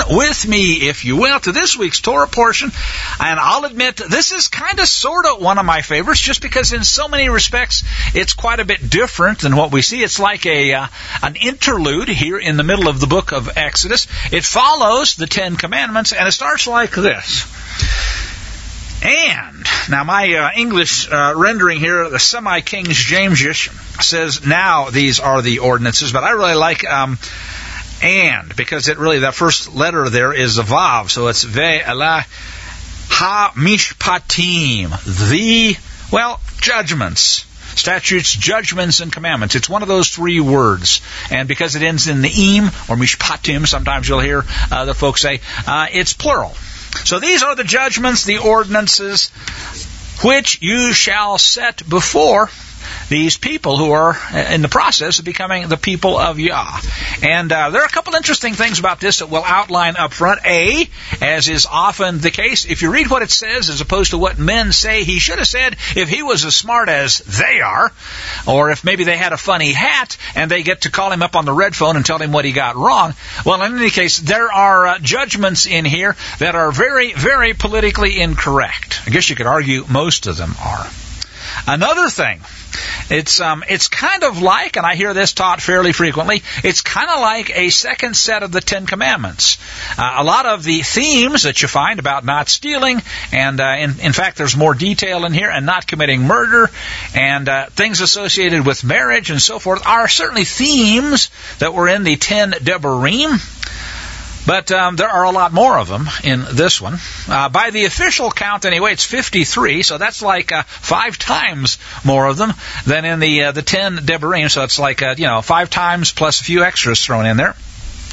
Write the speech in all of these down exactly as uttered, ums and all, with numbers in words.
with me, if you will, to this week's Torah portion. And I'll admit, this is kind of sort of one of my favorites, just because in so many respects, it's quite a bit different than what we see. It's like a uh, an interlude here in the middle of the book of Exodus. It follows the Ten Commandments, and it starts like this. And, now my uh, English uh, rendering here, the semi-King James-ish, says, now these are the ordinances, but I really like um, and, because it really, that first letter there is a vav, so it's ve'ela ha-mishpatim, the, well, judgments. Statutes, judgments, and commandments. It's one of those three words. And because it ends in the im, or mishpatim, sometimes you'll hear uh, the folks say, uh, it's plural. So these are the judgments, the ordinances, which you shall set before these people who are in the process of becoming the people of Yah. And uh, there are a couple interesting things about this that we'll outline up front. A, as is often the case, if you read what it says as opposed to what men say he should have said, if he was as smart as they are, or if maybe they had a funny hat and they get to call him up on the red phone and tell him what he got wrong. Well, in any case, there are uh, judgments in here that are very, very politically incorrect. I guess you could argue most of them are. Another thing, it's um, it's kind of like, and I hear this taught fairly frequently, it's kind of like a second set of the Ten Commandments. Uh, a lot of the themes that you find about not stealing, and uh, in, in fact there's more detail in here, and not committing murder, and uh, things associated with marriage and so forth, are certainly themes that were in the Ten Debarim. But um, there are a lot more of them in this one. Uh, by the official count, anyway, it's fifty-three, so that's like uh, five times more of them than in the uh, the ten Debarim. So it's like uh, you know five times plus a few extras thrown in there.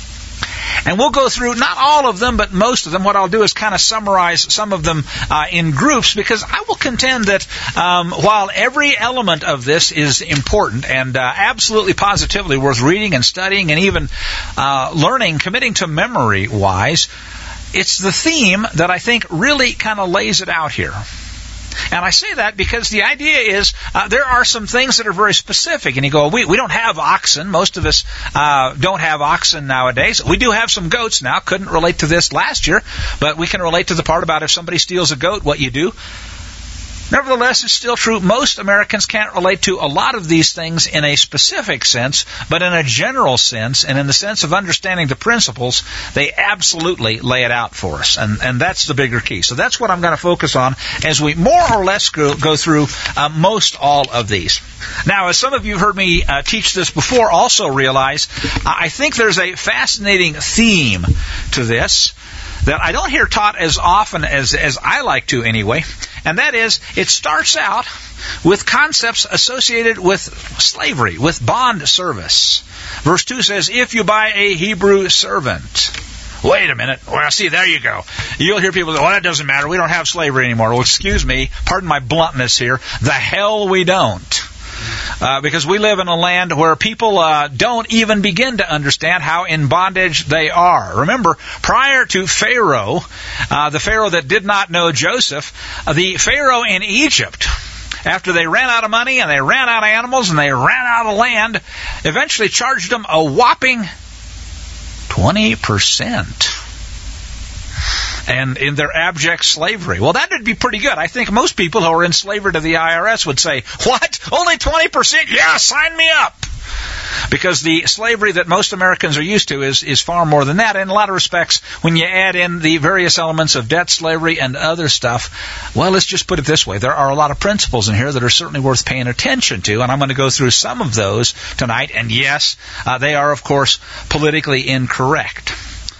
And we'll go through not all of them, but most of them. What I'll do is kind of summarize some of them uh, in groups, because I will contend that um, while every element of this is important and uh, absolutely positively worth reading and studying and even uh, learning, committing to memory-wise, it's the theme that I think really kind of lays it out here. And I say that because the idea is uh, there are some things that are very specific. And you go, we, we don't have oxen. Most of us uh, don't have oxen nowadays. We do have some goats now. Couldn't relate to this last year, but we can relate to the part about if somebody steals a goat, what you do. Nevertheless, it's still true. Most Americans can't relate to a lot of these things in a specific sense, but in a general sense, and in the sense of understanding the principles, they absolutely lay it out for us. And, and that's the bigger key. So that's what I'm going to focus on as we more or less go, go through uh, most all of these. Now, as some of you have heard me uh, teach this before, also realize uh, I think there's a fascinating theme to this that I don't hear taught as often as, as I like to anyway, and that is, it starts out with concepts associated with slavery, with bond service. Verse two says, if you buy a Hebrew servant. Wait a minute. Well, see, there you go. You'll hear people say, well, that doesn't matter. We don't have slavery anymore. Well, excuse me. Pardon my bluntness here. The hell we don't. Uh, because we live in a land where people uh, don't even begin to understand how in bondage they are. Remember, prior to Pharaoh, uh, the Pharaoh that did not know Joseph, uh, the Pharaoh in Egypt, after they ran out of money and they ran out of animals and they ran out of land, eventually charged them a whopping twenty percent. And in their abject slavery. Well, that would be pretty good. I think most people who are in slavery to the I R S would say, what? Only twenty percent? Yeah, sign me up. Because the slavery that most Americans are used to is, is far more than that. In a lot of respects, when you add in the various elements of debt slavery and other stuff, well, let's just put it this way. There are a lot of principles in here that are certainly worth paying attention to, and I'm going to go through some of those tonight. And yes, uh, they are, of course, politically incorrect.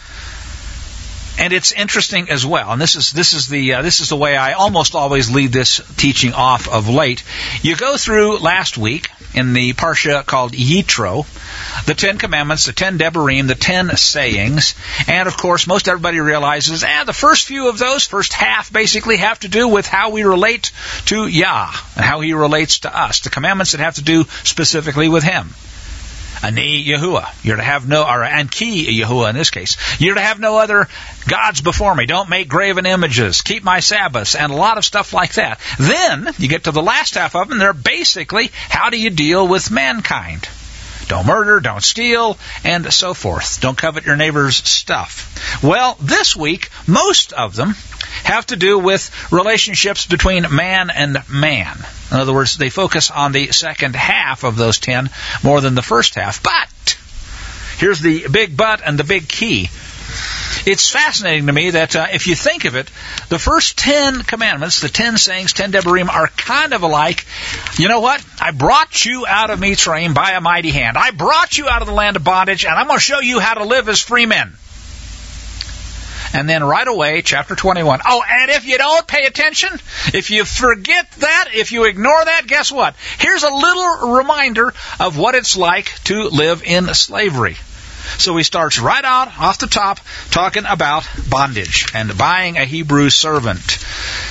And it's interesting as well, and this is this is the uh, this is the way I almost always lead this teaching off of late. You go through last week in the parsha called Yitro, the Ten Commandments, the Ten Debarim, the Ten Sayings, and of course most everybody realizes, eh, the first few of those, first half, basically have to do with how we relate to Yah and how He relates to us. The commandments that have to do specifically with Him. Ani Yahuwah. You're to have no, or Anki Yahuwah in this case. You're to have no other gods before me. Don't make graven images. Keep my Sabbaths. And a lot of stuff like that. Then, you get to the last half of them, they're basically, how do you deal with mankind? don't murder, don't steal, and so forth. Don't covet your neighbor's stuff. Well, this week, most of them have to do with relationships between man and man. In other words, they focus on the second half of those ten more than the first half. But here's the big but and the big key. It's fascinating to me that uh, if you think of it, the first ten commandments, the ten sayings, ten debarim, are kind of alike. You know what? I brought you out of Mitzrayim by a mighty hand. I brought you out of the land of bondage, and I'm going to show you how to live as free men. And then right away, chapter twenty-one. Oh, and if you don't pay attention, if you forget that, if you ignore that, guess what? Here's a little reminder of what it's like to live in slavery. So he starts right out off the top talking about bondage and buying a Hebrew servant.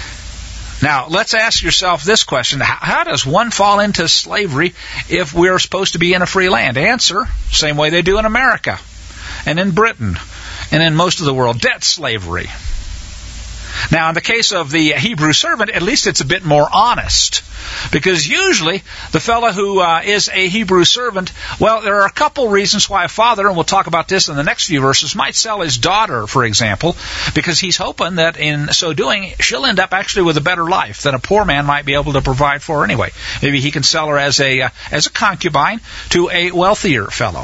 Now, let's ask yourself this question. How does one fall into slavery if we're supposed to be in a free land? Answer, same way they do in America and in Britain and in most of the world, debt slavery. Now, in the case of the Hebrew servant, at least it's a bit more honest. Because usually, the fellow who uh, is a Hebrew servant, well, there are a couple reasons why a father, and we'll talk about this in the next few verses, might sell his daughter, for example, because he's hoping that in so doing, she'll end up actually with a better life than a poor man might be able to provide for her anyway. Maybe he can sell her as a uh, as a concubine to a wealthier fellow.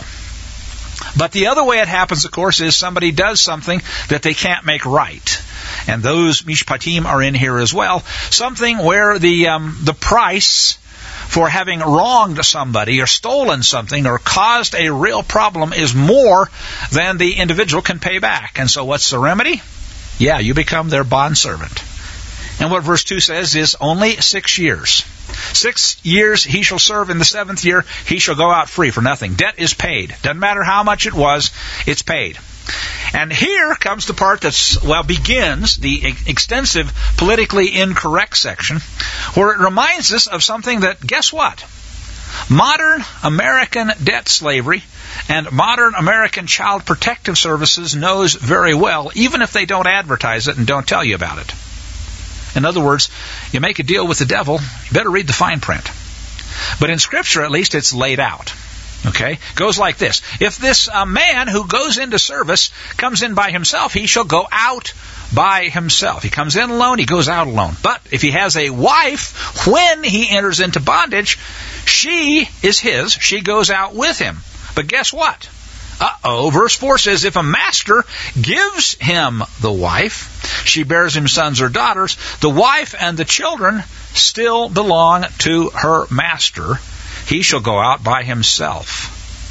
But the other way it happens, of course, is somebody does something that they can't make right. And those mishpatim are in here as well. Something where the um, the price for having wronged somebody or stolen something or caused a real problem is more than the individual can pay back. And so what's the remedy? Yeah, you become their bondservant. And what verse two says is only six years. Six years he shall serve. In the seventh year he shall go out free for nothing. Debt is paid. Doesn't matter how much it was, it's paid. And here comes the part that's, well, begins the extensive politically incorrect section, where it reminds us of something that, guess what? Modern American debt slavery and modern American Child Protective Services knows very well, even if they don't advertise it and don't tell you about it. In other words, you make a deal with the devil, you better read the fine print. But in Scripture, at least, it's laid out. Okay? Goes like this. If this uh, man who goes into service comes in by himself, he shall go out by himself. He comes in alone, he goes out alone. But if he has a wife, when he enters into bondage, she is his. She goes out with him. But guess what? Uh-oh. Verse four says, if a master gives him the wife, she bears him sons or daughters, the wife and the children still belong to her master. He shall go out by himself.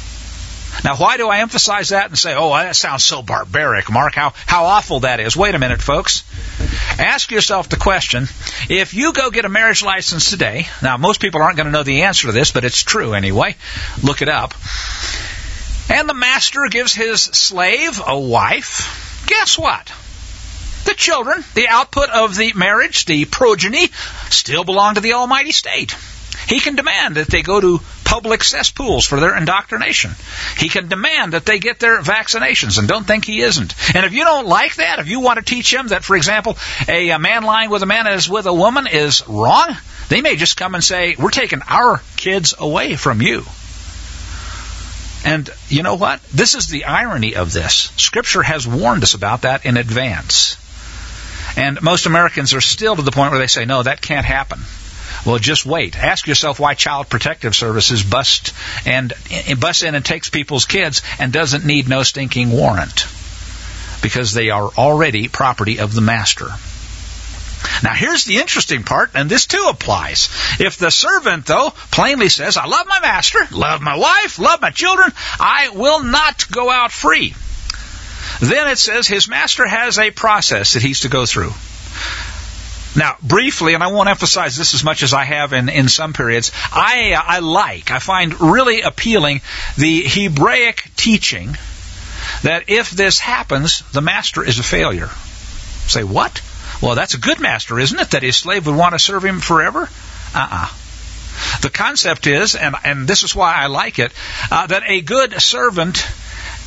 Now, why do I emphasize that and say, oh, that sounds so barbaric, Mark, how, how awful that is? Wait a minute, folks. Ask yourself the question, if you go get a marriage license today, now, most people aren't going to know the answer to this, but it's true anyway. Look it up. And the master gives his slave a wife. Guess what? The children, the output of the marriage, the progeny, still belong to the almighty state. He can demand that they go to public cesspools for their indoctrination. He can demand that they get their vaccinations, and don't think he isn't. And if you don't like that, if you want to teach him that, for example, a, a man lying with a man as with a woman is wrong, they may just come and say, we're taking our kids away from you. And you know what? This is the irony of this. Scripture has warned us about that in advance. And most Americans are still to the point where they say, no, that can't happen. Well, just wait. Ask yourself why Child Protective Services bust and busts in and takes people's kids and doesn't need no stinking warrant. Because they are already property of the master. Now, here's the interesting part, and this too applies. If the servant, though, plainly says, I love my master, love my wife, love my children, I will not go out free. Then it says his master has a process that he's to go through. Now, briefly, and I won't emphasize this as much as I have in, in some periods, I, uh, I like, I find really appealing the Hebraic teaching that if this happens, the master is a failure. Say, what? Well, that's a good master, isn't it? That his slave would want to serve him forever? Uh-uh. The concept is, and, and this is why I like it, uh, that a good servant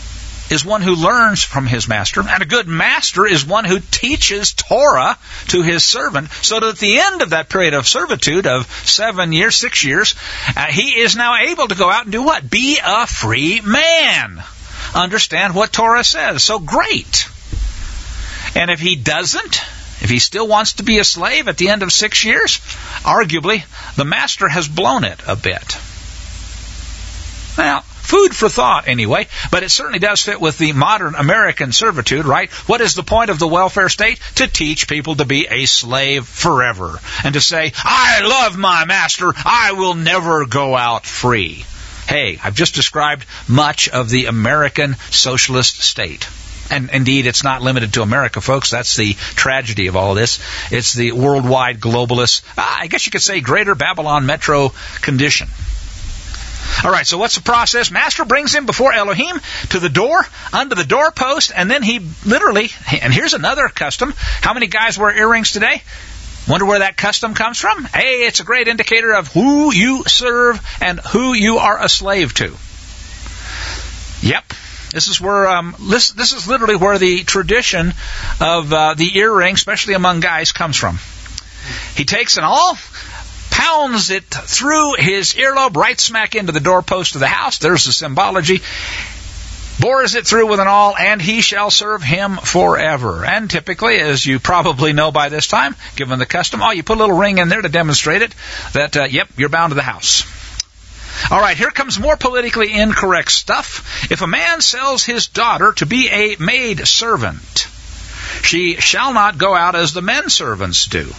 is one who learns from his master, and a good master is one who teaches Torah to his servant, so that at the end of that period of servitude of seven years, six years, uh, he is now able to go out and do what? Be a free man. Understand what Torah says. So great. And if he doesn't, if he still wants to be a slave at the end of six years, arguably the master has blown it a bit. Now, food for thought anyway, but it certainly does fit with the modern American servitude, right? What is the point of the welfare state? To teach people to be a slave forever and to say, I love my master, I will never go out free. Hey, I've just described much of the American socialist state. And indeed, it's not limited to America, folks. That's the tragedy of all this. It's the worldwide globalist, I guess you could say, greater Babylon metro condition. All right, so what's the process? Master brings him before Elohim to the door, under the doorpost, and then he literally, and here's another custom. How many guys wear earrings today? Wonder where that custom comes from? Hey, it's a great indicator of who you serve and who you are a slave to. Yep. This is where um, this, this is literally where the tradition of uh, the earring, especially among guys, comes from. He takes an awl, pounds it through his earlobe, right smack into the doorpost of the house. There's the symbology. Bores it through with an awl, and he shall serve him forever. And typically, as you probably know by this time, given the custom, oh, you put a little ring in there to demonstrate it, that, uh, yep, you're bound to the house. All right, here comes more politically incorrect stuff. If a man sells his daughter to be a maid servant, she shall not go out as the men servants do.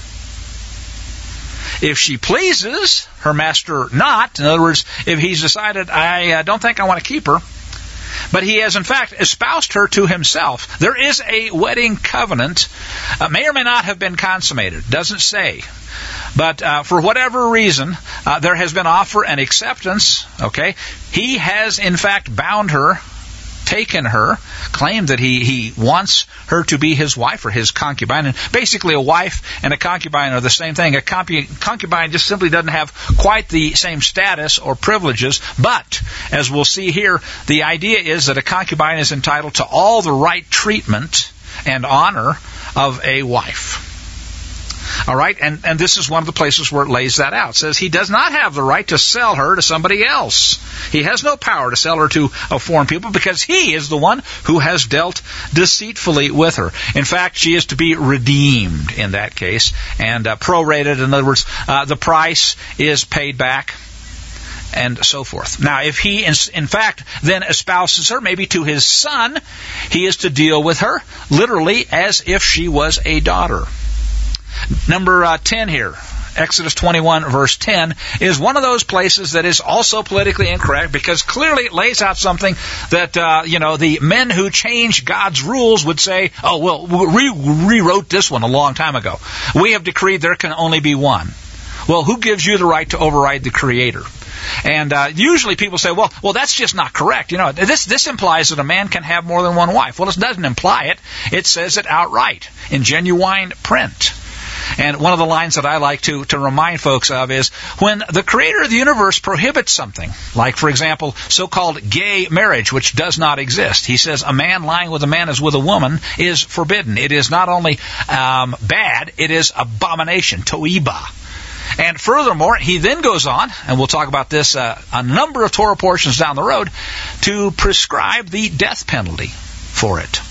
If she pleases her master not, in other words, if he's decided, I uh, don't think I want to keep her, but he has in fact espoused her to himself, there is a wedding covenant, uh, may or may not have been consummated, doesn't say. But uh, for whatever reason, uh, there has been offer and acceptance, okay? He has in fact bound her, taken her, claimed that he, he wants her to be his wife or his concubine. And basically a wife and a concubine are the same thing. A concubine just simply doesn't have quite the same status or privileges. But, as we'll see here, the idea is that a concubine is entitled to all the right treatment and honor of a wife. All right, and, and this is one of the places where it lays that out. It says he does not have the right to sell her to somebody else. He has no power to sell her to a foreign people because he is the one who has dealt deceitfully with her. In fact, she is to be redeemed in that case and uh, prorated. In other words, uh, the price is paid back and so forth. Now, if he in, in fact then espouses her, maybe to his son, he is to deal with her literally as if she was a daughter. Number uh, ten here, Exodus twenty-one, verse ten, is one of those places that is also politically incorrect because clearly it lays out something that, uh, you know, the men who change God's rules would say, oh, well, we rewrote this one a long time ago. We have decreed there can only be one. Well, who gives you the right to override the Creator? And uh, usually people say, well, well, that's just not correct. You know, this this implies that a man can have more than one wife. Well, it doesn't imply it. It says it outright in genuine print. And one of the lines that I like to, to remind folks of is when the Creator of the universe prohibits something, like, for example, so-called gay marriage, which does not exist. He says a man lying with a man as with a woman is forbidden. It is not only um, bad, it is abomination, toiba. And furthermore, he then goes on, and we'll talk about this uh, a number of Torah portions down the road, to prescribe the death penalty for it.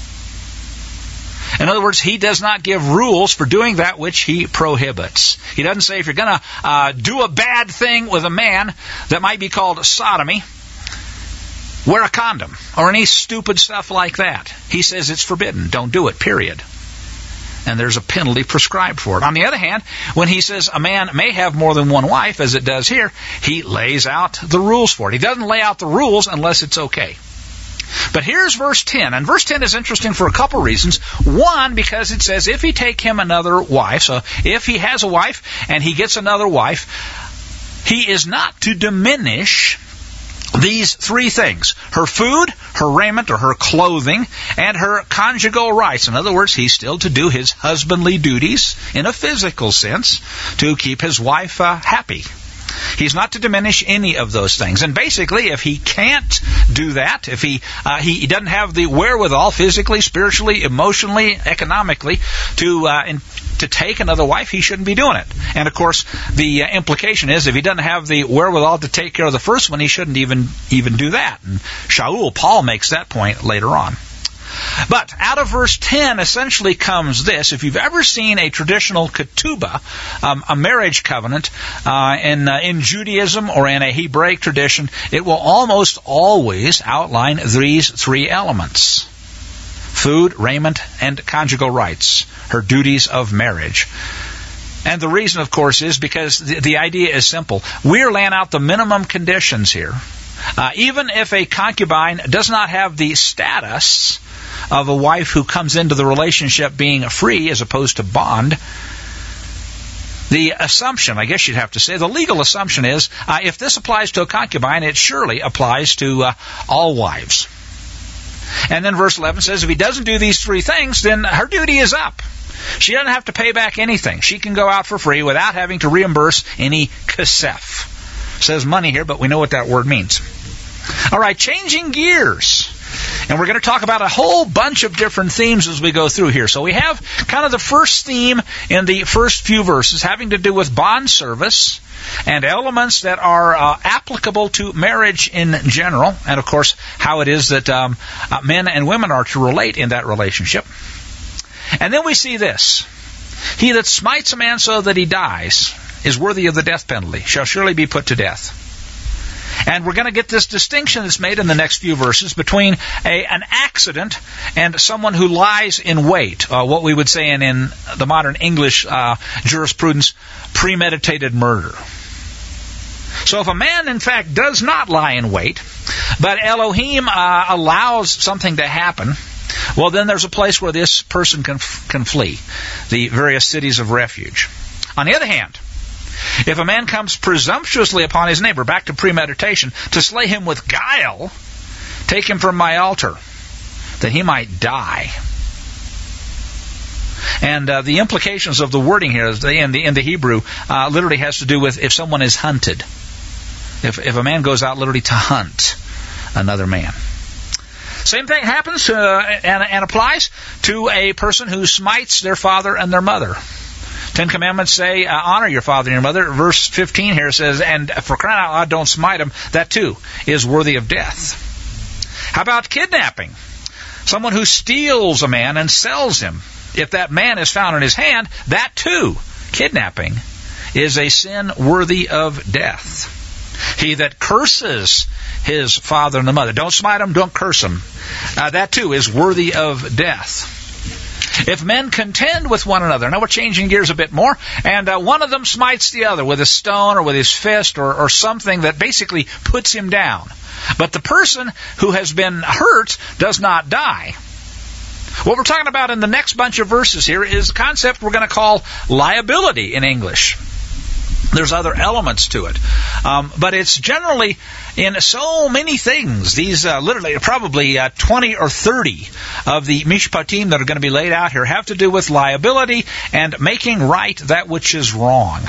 In other words, he does not give rules for doing that which he prohibits. He doesn't say if you're going to uh, do a bad thing with a man that might be called sodomy, wear a condom or any stupid stuff like that. He says it's forbidden. Don't do it, period. And there's a penalty prescribed for it. On the other hand, when he says a man may have more than one wife, as it does here, he lays out the rules for it. He doesn't lay out the rules unless it's okay. But here's verse ten, and verse ten is interesting for a couple reasons. One, because it says if he take him another wife, so if he has a wife and he gets another wife, he is not to diminish these three things: her food, her raiment or her clothing, and her conjugal rights. In other words, he's still to do his husbandly duties in a physical sense to keep his wife uh, happy. He's not to diminish any of those things. And basically, if he can't do that, if he uh, he, he doesn't have the wherewithal physically, spiritually, emotionally, economically to uh, in, to take another wife, he shouldn't be doing it. And of course, the uh, implication is if he doesn't have the wherewithal to take care of the first one, he shouldn't even even do that. And Shaul, Paul makes that point later on. But out of verse ten essentially comes this. If you've ever seen a traditional ketubah, um, a marriage covenant, uh, in, uh, in Judaism or in a Hebraic tradition, it will almost always outline these three elements: food, raiment, and conjugal rights, her duties of marriage. And the reason, of course, is because the, the idea is simple. We're laying out the minimum conditions here. Uh, even if a concubine does not have the status of a wife who comes into the relationship being free as opposed to bond, the assumption, I guess you'd have to say, the legal assumption is, uh, if this applies to a concubine, it surely applies to uh, all wives. And then verse eleven says, if he doesn't do these three things, then her duty is up. She doesn't have to pay back anything. She can go out for free without having to reimburse any kesef. It says money here, but we know what that word means. All right, changing gears. And we're going to talk about a whole bunch of different themes as we go through here. So we have kind of the first theme in the first few verses having to do with bond service and elements that are uh, applicable to marriage in general, and of course how it is that um, uh, men and women are to relate in that relationship. And then we see this: he that smites a man so that he dies is worthy of the death penalty, shall surely be put to death. And we're going to get this distinction that's made in the next few verses between a, an accident and someone who lies in wait, uh, what we would say in, in the modern English uh, jurisprudence, premeditated murder. So if a man, in fact, does not lie in wait, but Elohim uh, allows something to happen, well, then there's a place where this person can, can flee, the various cities of refuge. On the other hand, if a man comes presumptuously upon his neighbor, back to premeditation, to slay him with guile, take him from my altar, that he might die. And uh, the implications of the wording here in the, in the Hebrew uh, literally has to do with if someone is hunted. If, if a man goes out literally to hunt another man. Same thing happens uh, and, and applies to a person who smites their father and their mother. Ten Commandments say, uh, honor your father and your mother. Verse fifteen here says, and for crying out loud, don't smite him. That too is worthy of death. How about kidnapping? Someone who steals a man and sells him. If that man is found in his hand, that too, kidnapping, is a sin worthy of death. He that curses his father and the mother, don't smite him, don't curse him. Uh, that too is worthy of death. If men contend with one another, now we're changing gears a bit more, and uh, one of them smites the other with a stone or with his fist or, or something that basically puts him down, but the person who has been hurt does not die. What we're talking about in the next bunch of verses here is a concept we're going to call liability in English. There's other elements to it. Um, but it's generally in so many things. These uh, literally probably uh, twenty or thirty of the mishpatim that are going to be laid out here have to do with liability and making right that which is wrong.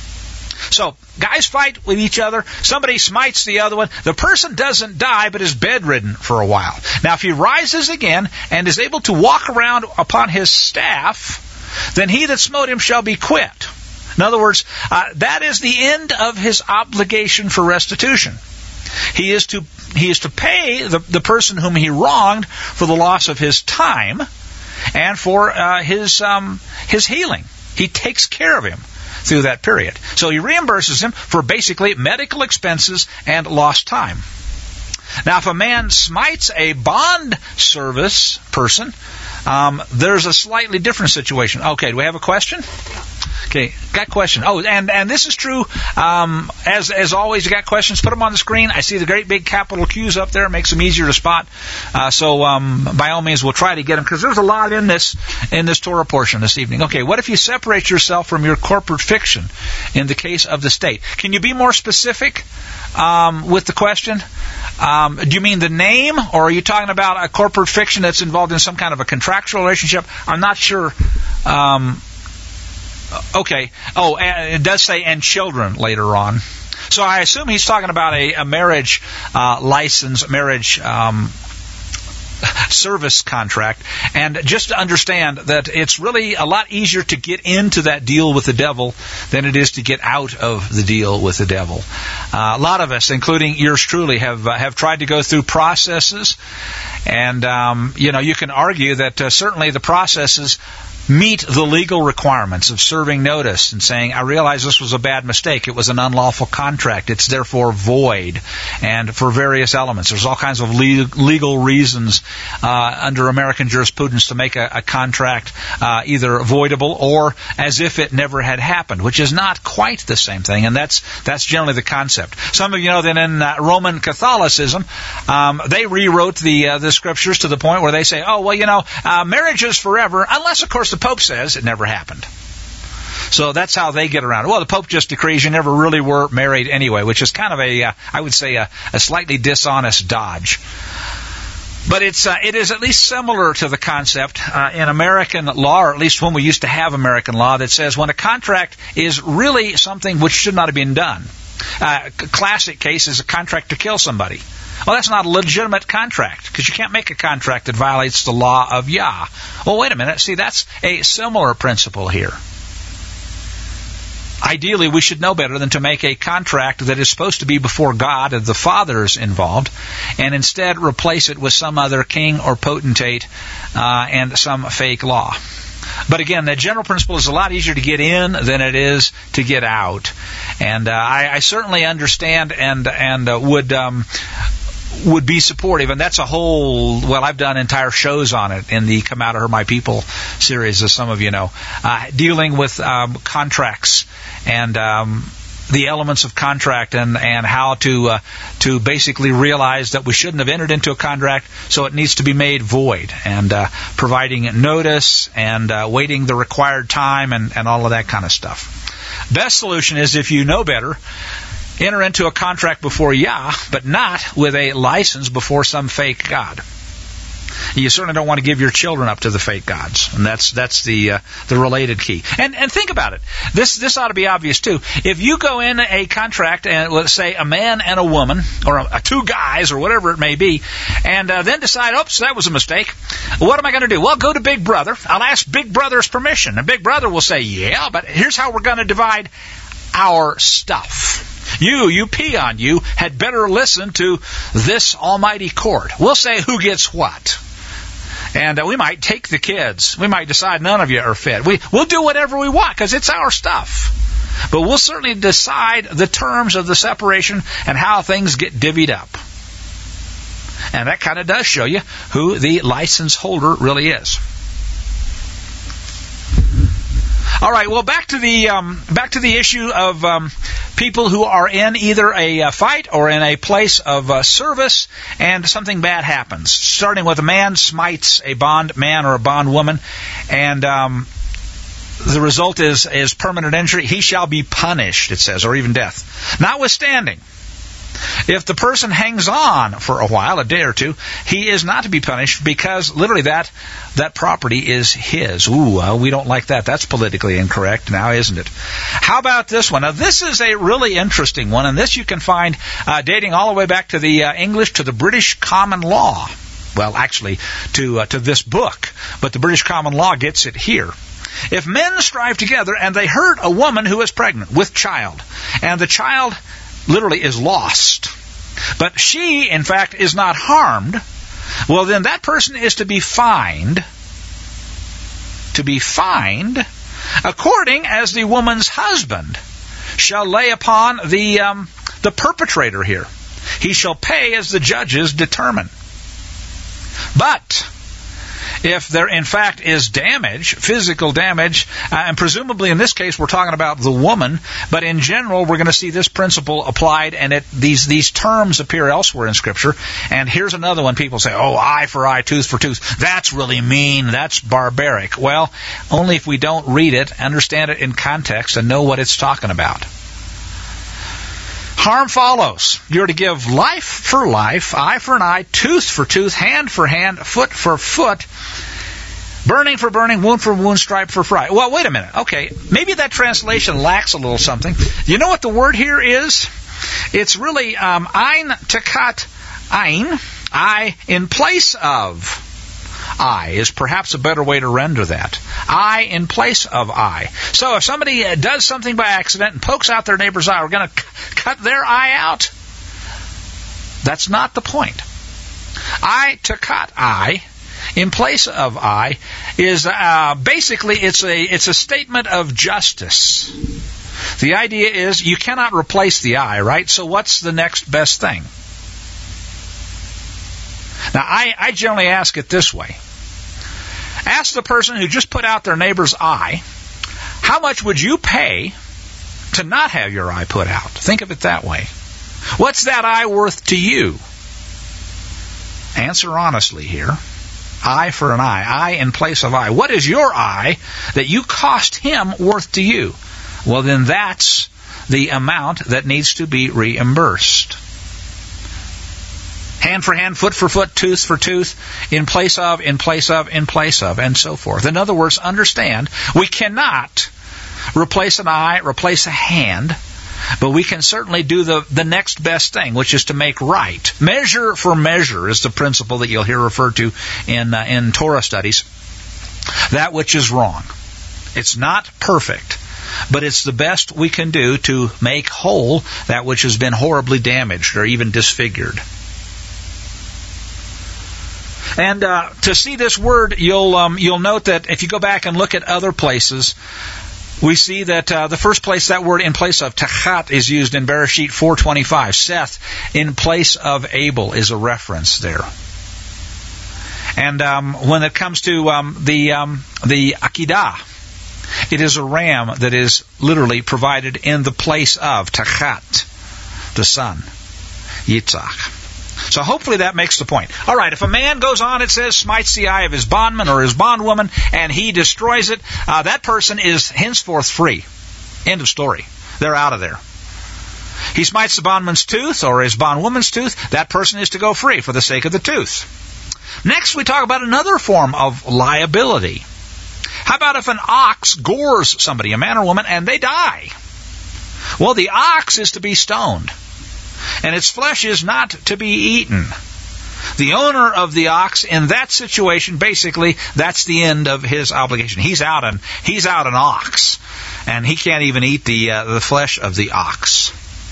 So, guys fight with each other. Somebody smites the other one. The person doesn't die, but is bedridden for a while. Now, if he rises again and is able to walk around upon his staff, then he that smote him shall be quit. In other words, uh, that is the end of his obligation for restitution. He is to he is to pay the, the person whom he wronged for the loss of his time and for uh, his um, his healing. He takes care of him through that period. So he reimburses him for basically medical expenses and lost time. Now, if a man smites a bond service person, um, there's a slightly different situation. Okay, do we have a question? Okay, got a question. Oh, and, and this is true. Um, as as always, you got questions, put them on the screen. I see the great big capital Q's up there. It makes them easier to spot. Uh, so um, by all means, we'll try to get them, because there's a lot in this in this Torah portion this evening. Okay, what if you separate yourself from your corporate fiction in the case of the state? Can you be more specific um, with the question? Um, do you mean the name, or are you talking about a corporate fiction that's involved in some kind of a contractual relationship? I'm not sure. Um, okay. Oh, it does say and children later on. So I assume he's talking about a, a marriage uh, license, marriage um service contract, and just to understand that it's really a lot easier to get into that deal with the devil than it is to get out of the deal with the devil. Uh, a lot of us, including yours truly, have uh, have tried to go through processes, and um, you know, you can argue that uh, certainly the processes meet the legal requirements of serving notice and saying, I realize this was a bad mistake. It was an unlawful contract. It's therefore void. And for various elements, there's all kinds of legal reasons uh, under American jurisprudence to make a, a contract uh, either voidable or as if it never had happened, which is not quite the same thing. And that's that's generally the concept. Some of you know that in uh, Roman Catholicism, um, they rewrote the uh, the scriptures to the point where they say, oh, well, you know, uh, marriage is forever, unless, of course, the Pope says it never happened. So that's how they get around it. Well, the Pope just decrees you never really were married anyway, which is kind of a, uh, I would say, a, a slightly dishonest dodge. But it's uh, it is at least similar to the concept uh, in American law, or at least when we used to have American law, that says when a contract is really something which should not have been done. Uh, classic case is a contract to kill somebody. Well, that's not a legitimate contract, because you can't make a contract that violates the law of Yah. Well, wait a minute. See, that's a similar principle here. Ideally, we should know better than to make a contract that is supposed to be before God and the Father's involved, and instead replace it with some other king or potentate uh, and some fake law. But again, the general principle is a lot easier to get in than it is to get out. And uh, I, I certainly understand and and uh, would um, would be supportive. And that's a whole, well, I've done entire shows on it in the Come Out of Her My People series, as some of you know, uh, dealing with um, contracts and um the elements of contract and, and how to uh, to basically realize that we shouldn't have entered into a contract, so it needs to be made void, and uh, providing notice and uh, waiting the required time and, and all of that kind of stuff. Best solution is, if you know better, enter into a contract before Yah, but not with a license before some fake god. You certainly don't want to give your children up to the fake gods, and that's that's the uh, the related key. And and think about it. This this ought to be obvious too. If you go in a contract and let's say a man and a woman, or a, a two guys, or whatever it may be, and uh, then decide, oops, that was a mistake. What am I going to do? Well, go to Big Brother. I'll ask Big Brother's permission, and Big Brother will say, yeah, but here's how we're going to divide our stuff. You, you peon, you had better listen to this almighty court. We'll say who gets what. And uh, we might take the kids. We might decide none of you are fit. We, we'll do whatever we want because it's our stuff. But we'll certainly decide the terms of the separation and how things get divvied up. And that kind of does show you who the license holder really is. All right, well, back to the um, back to the issue of um, people who are in either a uh, fight or in a place of uh, service, and something bad happens. Starting with a man smites a bond man or a bond woman, and um, the result is is permanent injury. He shall be punished, it says, or even death. Notwithstanding, if the person hangs on for a while, a day or two, he is not to be punished because literally that that property is his. Ooh, uh, we don't like that. That's politically incorrect now, isn't it? How about this one? Now, this is a really interesting one, and this you can find uh, dating all the way back to the uh, English, to the British common law. Well, actually, to uh, to this book, but the British common law gets it here. If men strive together and they hurt a woman who is pregnant with child, and the child literally is lost, but she, in fact, is not harmed, well, then that person is to be fined, to be fined, according as the woman's husband shall lay upon the um, the perpetrator here. He shall pay as the judges determine. But if there, in fact, is damage, physical damage, uh, and presumably in this case we're talking about the woman, but in general we're going to see this principle applied, and it, these these terms appear elsewhere in Scripture. And here's another one. People say, oh, eye for eye, tooth for tooth. That's really mean. That's barbaric. Well, only if we don't read it, understand it in context, and know what it's talking about. Harm follows. You're to give life for life, eye for an eye, tooth for tooth, hand for hand, foot for foot, burning for burning, wound for wound, stripe for stripe. Well, wait a minute. Okay, maybe that translation lacks a little something. You know what the word here is? It's really um, ein takat ein, I in place of I is perhaps a better way to render that. I in place of I. So if somebody does something by accident and pokes out their neighbor's eye, we're going to c- cut their eye out? That's not the point. I takat I in place of I is uh, basically it's a it's a statement of justice. The idea is you cannot replace the eye, right? So what's the next best thing? Now, I, I generally ask it this way. Ask the person who just put out their neighbor's eye, how much would you pay to not have your eye put out? Think of it that way. What's that eye worth to you? Answer honestly here. Eye for an eye. Eye in place of eye. What is your eye that you cost him worth to you? Well, then that's the amount that needs to be reimbursed. Hand for hand, foot for foot, tooth for tooth, in place of, in place of, in place of, and so forth. In other words, understand, we cannot replace an eye, replace a hand, but we can certainly do the, the next best thing, which is to make right. Measure for measure is the principle that you'll hear referred to in, uh, in Torah studies. That which is wrong. It's not perfect, but it's the best we can do to make whole that which has been horribly damaged or even disfigured. And uh, to see this word, you'll um, you'll note that if you go back and look at other places, we see that uh, the first place that word in place of tachat is used in Bereshit four twenty-five. Seth in place of Abel is a reference there. And um, when it comes to um, the um, the Akedah, it is a ram that is literally provided in the place of Tachat, the son, Yitzhak. So hopefully that makes the point. All right, if a man goes on, it says, smites the eye of his bondman or his bondwoman, and he destroys it, uh, that person is henceforth free. End of story. They're out of there. He smites the bondman's tooth or his bondwoman's tooth, that person is to go free for the sake of the tooth. Next, we talk about another form of liability. How about if an ox gores somebody, a man or woman, and they die? Well, the ox is to be stoned, and its flesh is not to be eaten. The owner of the ox in that situation, basically, that's the end of his obligation. He's out an he's out an ox, and he can't even eat the uh, the flesh of the ox.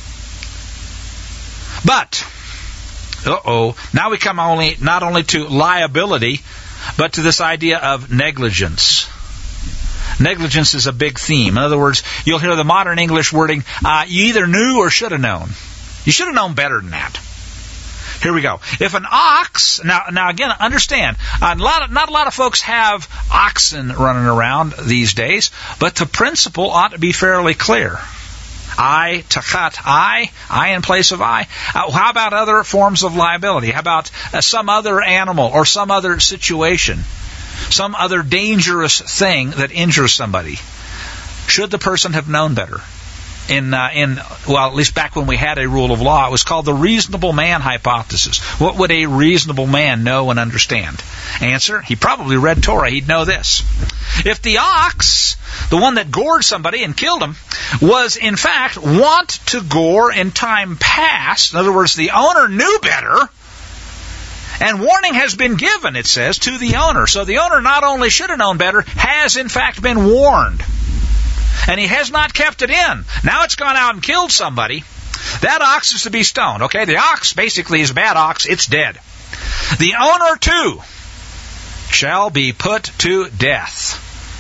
But, uh-oh, now we come only not only to liability, but to this idea of negligence. Negligence is a big theme. In other words, you'll hear the modern English wording, uh, you either knew or should have known. You should have known better than that. Here we go. If an ox, now, now again, understand, a lot of, not a lot of folks have oxen running around these days, but the principle ought to be fairly clear. I, tachat, I, I in place of I. Uh, how about other forms of liability? How about uh, some other animal or some other situation? Some other dangerous thing that injures somebody? Should the person have known better? In, uh, in well, at least back when we had a rule of law, it was called the reasonable man hypothesis. What would a reasonable man know and understand? Answer, he probably read Torah. He'd know this. If the ox, the one that gored somebody and killed him, was in fact wont to gore in time past, in other words, the owner knew better, and warning has been given, it says, to the owner. So the owner not only should have known better, has in fact been warned. And he has not kept it in. Now it's gone out and killed somebody. That ox is to be stoned. Okay, the ox basically is a bad ox. It's dead. The owner too shall be put to death.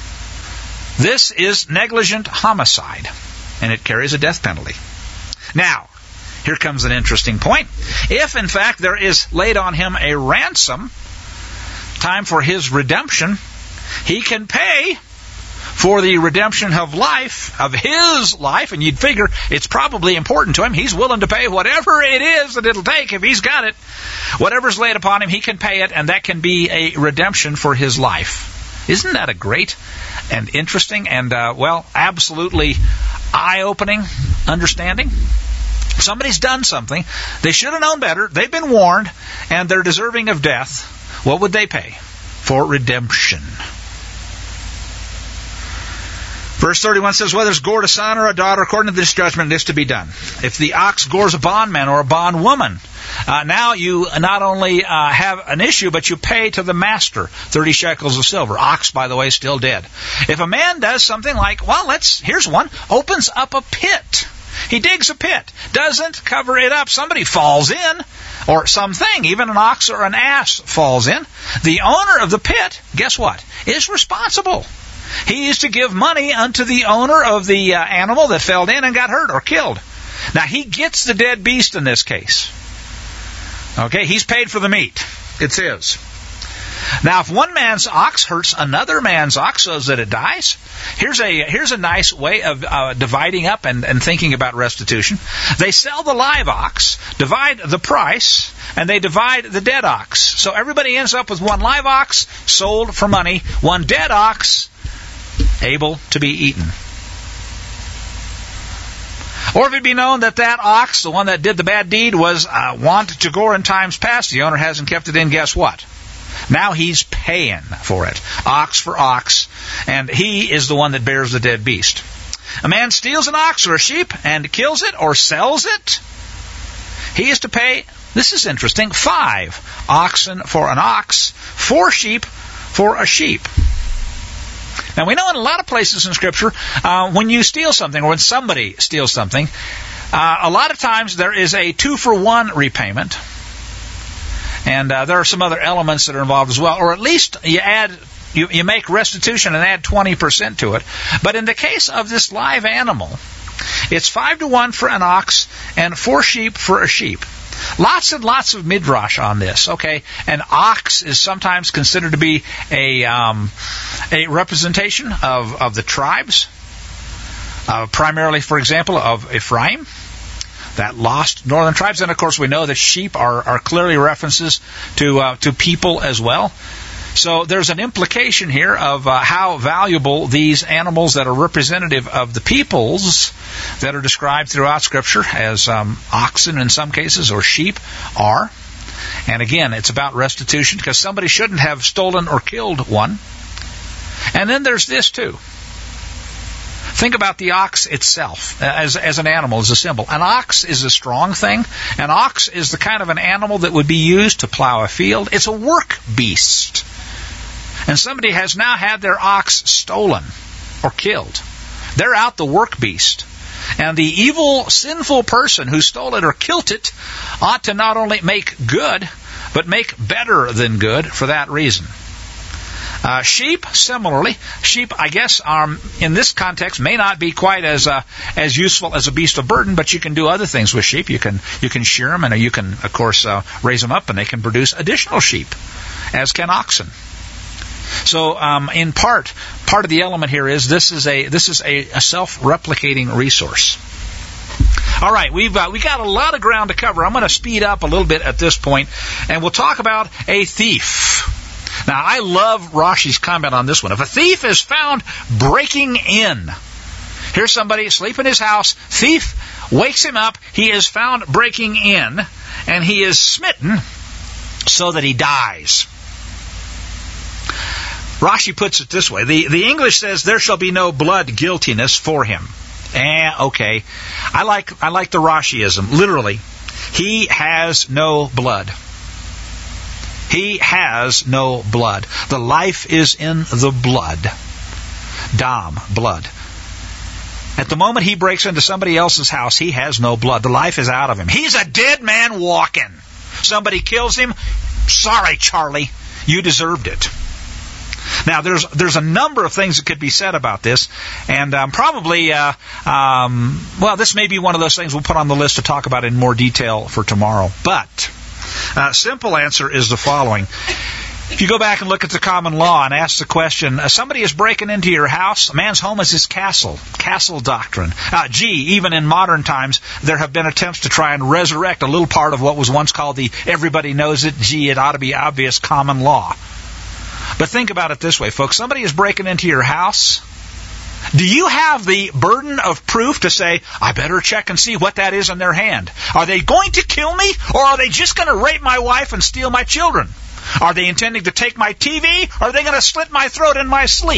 This is negligent homicide, and it carries a death penalty. Now, here comes an interesting point. If, in fact, there is laid on him a ransom, time for his redemption, he can pay for the redemption of life, of his life, and you'd figure it's probably important to him. He's willing to pay whatever it is that it'll take if he's got it. Whatever's laid upon him, he can pay it, and that can be a redemption for his life. Isn't that a great and interesting and, uh, well, absolutely eye-opening understanding? Somebody's done something. They should have known better. They've been warned, and they're deserving of death. What would they pay? For redemption. Verse thirty-one says, whether it's gored a son or a daughter, according to this judgment, it is to be done. If the ox gores a bondman or a bondwoman, uh, now you not only uh, have an issue, but you pay to the master thirty shekels of silver. Ox, by the way, still dead. If a man does something like, well, let's, here's one, opens up a pit. He digs a pit, doesn't cover it up. Somebody falls in, or something, even an ox or an ass falls in. The owner of the pit, guess what, is responsible. He is to give money unto the owner of the uh, animal that fell in and got hurt or killed. Now, he gets the dead beast in this case. Okay, he's paid for the meat. It's his. Now, if one man's ox hurts another man's ox so that it dies, here's a here's a nice way of uh, dividing up and, and thinking about restitution. They sell the live ox, divide the price, and they divide the dead ox. So everybody ends up with one live ox sold for money, one dead ox able to be eaten. Or if it be known that that ox, the one that did the bad deed, was uh, wont to gore in times past, the owner hasn't kept it in, guess what? Now he's paying for it. Ox for ox. And he is the one that bears the dead beast. A man steals an ox or a sheep and kills it or sells it. He is to pay, this is interesting, five oxen for an ox, four sheep for a sheep. Now, we know in a lot of places in Scripture, uh, when you steal something, or when somebody steals something, uh, a lot of times there is a two-for-one repayment. And uh, there are some other elements that are involved as well. Or at least you add, you, you make restitution and add twenty percent to it. But in the case of this live animal, it's five to one for an ox and four sheep for a sheep. Lots and lots of midrash on this. Okay, an ox is sometimes considered to be a um, a representation of of the tribes, uh, primarily, for example, of Ephraim, that lost northern tribes. And of course, we know that sheep are are clearly references to uh, to people as well. So there's an implication here of uh, how valuable these animals that are representative of the peoples that are described throughout Scripture as um, oxen in some cases or sheep are. And again, it's about restitution because somebody shouldn't have stolen or killed one. And then there's this too. Think about the ox itself as as an animal, as a symbol. An ox is a strong thing. An ox is the kind of an animal that would be used to plow a field. It's a work beast. And somebody has now had their ox stolen or killed. They're out the work beast. And the evil, sinful person who stole it or killed it ought to not only make good, but make better than good for that reason. Uh, sheep, similarly, sheep, I guess, um, in this context, may not be quite as uh, as useful as a beast of burden, but you can do other things with sheep. You can you can shear them, and you can, of course, uh, raise them up, and they can produce additional sheep, as can oxen. So, um, in part, part of the element here is this is a this is a, a self-replicating resource. All right, we've uh, we got a lot of ground to cover. I'm going to speed up a little bit at this point, and we'll talk about a thief. Now, I love Rashi's comment on this one. If a thief is found breaking in, here's somebody asleep in his house, thief wakes him up, he is found breaking in, and he is smitten so that he dies. Rashi puts it this way. The, the English says, there shall be no blood guiltiness for him. Eh, okay. I like, I like the Rashiism. Literally, he has no blood. He has no blood. The life is in the blood. Dam, blood. At the moment he breaks into somebody else's house, he has no blood. The life is out of him. He's a dead man walking. Somebody kills him. Sorry, Charlie. You deserved it. Now, there's there's a number of things that could be said about this, and um, probably, uh, um, well, this may be one of those things we'll put on the list to talk about in more detail for tomorrow. But uh, simple answer is the following. If you go back and look at the common law and ask the question, uh, somebody is breaking into your house, a man's home is his castle, castle doctrine. Uh, gee, even in modern times, there have been attempts to try and resurrect a little part of what was once called the everybody knows it, gee, it ought to be obvious common law. But think about it this way, folks. Somebody is breaking into your house. Do you have the burden of proof to say, I better check and see what that is in their hand? Are they going to kill me, or are they just going to rape my wife and steal my children? Are they intending to take my T V, or are they going to slit my throat in my sleep?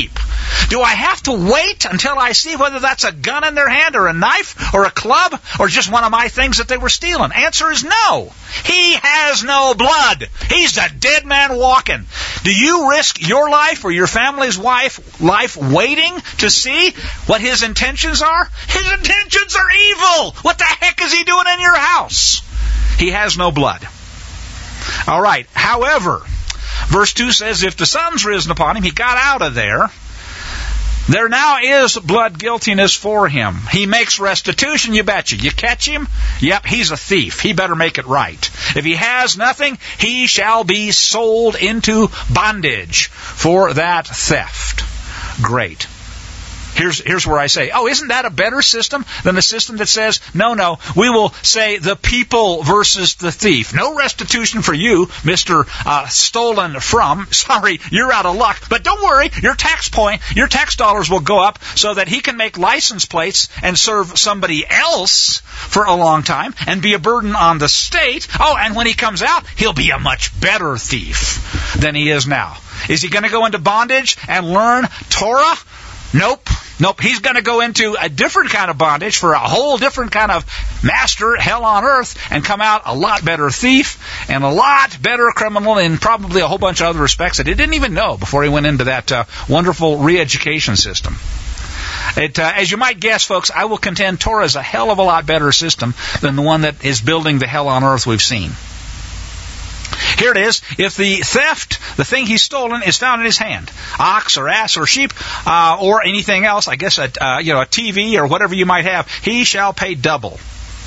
Do I have to wait until I see whether that's a gun in their hand or a knife or a club or just one of my things that they were stealing? Answer is no. He has no blood. He's a dead man walking. Do you risk your life or your family's wife, life waiting to see what his intentions are? His intentions are evil. What the heck is he doing in your house? He has no blood. All right. However, verse two says, if the sun's risen upon him, he got out of there. There now is blood guiltiness for him. He makes restitution, you betcha. You catch him? Yep, he's a thief. He better make it right. If he has nothing, he shall be sold into bondage for that theft. Great. Here's, here's where I say, oh, isn't that a better system than the system that says, no, no, we will say the people versus the thief. No restitution for you, Mister Uh, stolen from. Sorry, you're out of luck. But don't worry, your tax point, your tax dollars will go up so that he can make license plates and serve somebody else for a long time and be a burden on the state. Oh, and when he comes out, he'll be a much better thief than he is now. Is he going to go into bondage and learn Torah? Nope. Nope. He's going to go into a different kind of bondage for a whole different kind of master, hell on earth, and come out a lot better thief and a lot better criminal in probably a whole bunch of other respects that he didn't even know before he went into that uh, wonderful re-education system. It, uh, as you might guess, folks, I will contend Torah is a hell of a lot better system than the one that is building the hell on earth we've seen. Here it is. If the theft, the thing he's stolen, is found in his hand, ox or ass or sheep uh, or anything else, I guess a uh, you know a T V or whatever you might have, he shall pay double.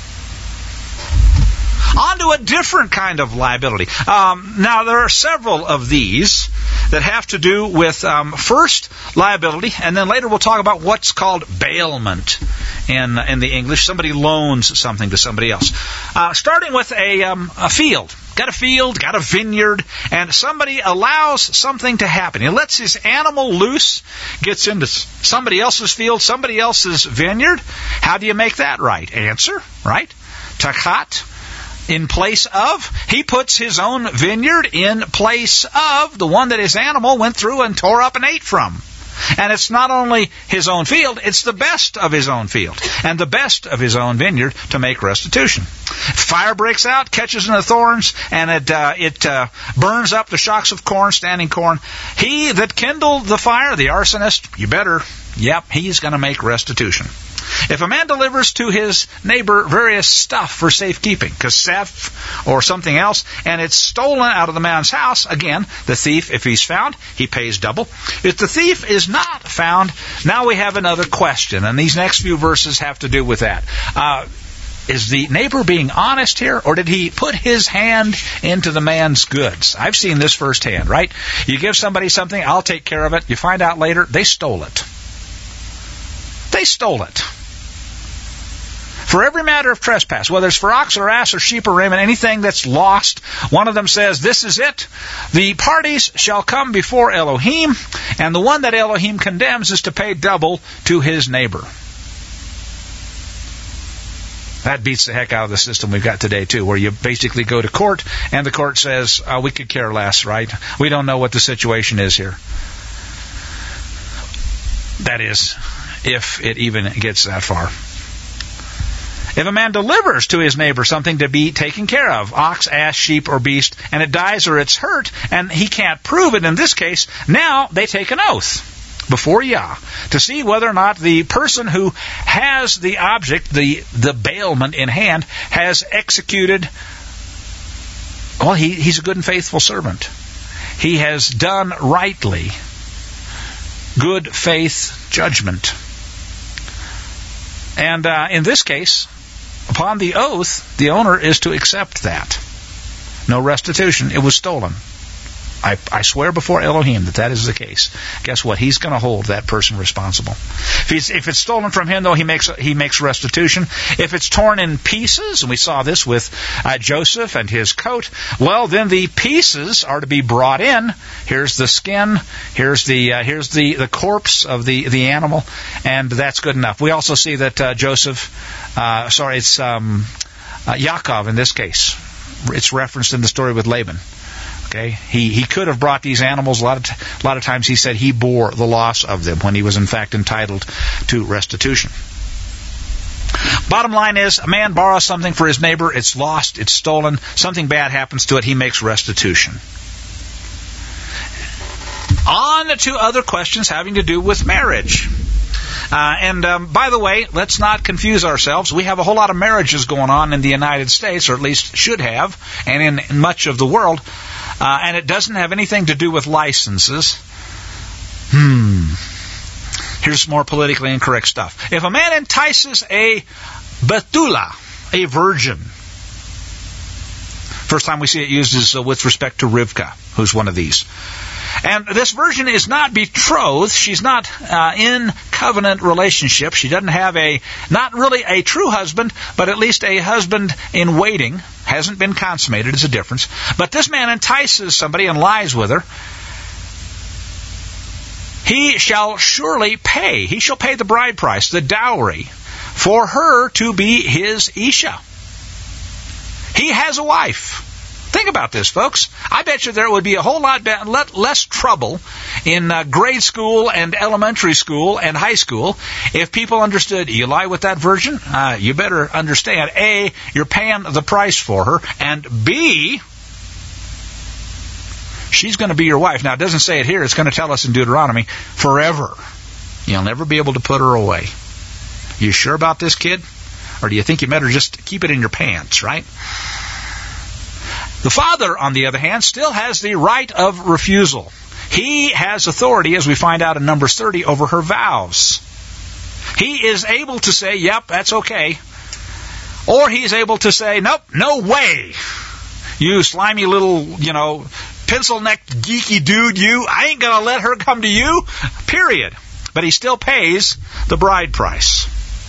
On to a different kind of liability. Um, now, there are several of these that have to do with, um, first, liability, and then later we'll talk about what's called bailment in in the English. Somebody loans something to somebody else. Uh, starting with a, um, a field. Got a field, got a vineyard, and somebody allows something to happen. He lets his animal loose, gets into somebody else's field, somebody else's vineyard. How do you make that right? Answer, right? Takat. In place of, he puts his own vineyard in place of the one that his animal went through and tore up and ate from. And it's not only his own field, it's the best of his own field and the best of his own vineyard to make restitution. Fire breaks out, catches in the thorns, and it uh, it uh, burns up the shocks of corn, standing corn. He that kindled the fire, the arsonist, you better, yep, he's going to make restitution. If a man delivers to his neighbor various stuff for safekeeping, kasef or something else, and it's stolen out of the man's house, again, the thief, if he's found, he pays double. If the thief is not found, now we have another question, and these next few verses have to do with that. Uh, is the neighbor being honest here, or did he put his hand into the man's goods? I've seen this firsthand, right? You give somebody something, I'll take care of it. You find out later, they stole it. They stole it. For every matter of trespass, whether it's for ox or ass or sheep or raiment, anything that's lost, one of them says, this is it. The parties shall come before Elohim, and the one that Elohim condemns is to pay double to his neighbor. That beats the heck out of the system we've got today, too, where you basically go to court, and the court says, oh, we could care less, right? We don't know what the situation is here. That is, if it even gets that far. If a man delivers to his neighbor something to be taken care of, ox, ass, sheep, or beast, and it dies or it's hurt, and he can't prove it in this case, now they take an oath before Yah to see whether or not the person who has the object, the, the bailment in hand, has executed, well, he, he's a good and faithful servant. He has done rightly. Good faith judgment. And uh, in this case, upon the oath, the owner is to accept that. No restitution. It was stolen. I, I swear before Elohim that that is the case. Guess what? He's going to hold that person responsible. If, he's, if it's stolen from him, though, he makes he makes restitution. If it's torn in pieces, and we saw this with uh, Joseph and his coat, well, then the pieces are to be brought in. Here's the skin. Here's the uh, here's the, the corpse of the, the animal, and that's good enough. We also see that uh, Joseph, uh, sorry, it's um, uh, Yaakov in this case. It's referenced in the story with Laban. Okay, he he could have brought these animals. A lot of t- a lot of times he said he bore the loss of them when he was in fact entitled to restitution. Bottom line is, a man borrows something for his neighbor. It's lost. It's stolen. Something bad happens to it. He makes restitution. On to other questions having to do with marriage. Uh, and um, by the way, let's not confuse ourselves. We have a whole lot of marriages going on in the United States, or at least should have, and in, in much of the world. Uh, and it doesn't have anything to do with licenses. Hmm. Here's more politically incorrect stuff. If a man entices a Betula, a virgin, first time we see it used is uh, with respect to Rivka, who's one of these. And this virgin is not betrothed. She's not uh, in covenant relationship. She doesn't have a, not really a true husband, but at least a husband in waiting. Hasn't been consummated. It's a difference. But this man entices somebody and lies with her. He shall surely pay. He shall pay the bride price, the dowry, for her to be his Isha. He has a wife. Think about this, folks. I bet you there would be a whole lot be- less trouble in uh, grade school and elementary school and high school if people understood, you lie with that virgin, uh, you better understand, A, you're paying the price for her, and B, she's going to be your wife. Now, it doesn't say it here. It's going to tell us in Deuteronomy, forever. You'll never be able to put her away. You sure about this, kid? Or do you think you better just keep it in your pants, right? The father, on the other hand, still has the right of refusal. He has authority, as we find out in Numbers thirty, over her vows. He is able to say, yep, that's okay. Or he's able to say, nope, no way. You slimy little, you know, pencil-necked geeky dude, you, I ain't going to let her come to you, period. But he still pays the bride price.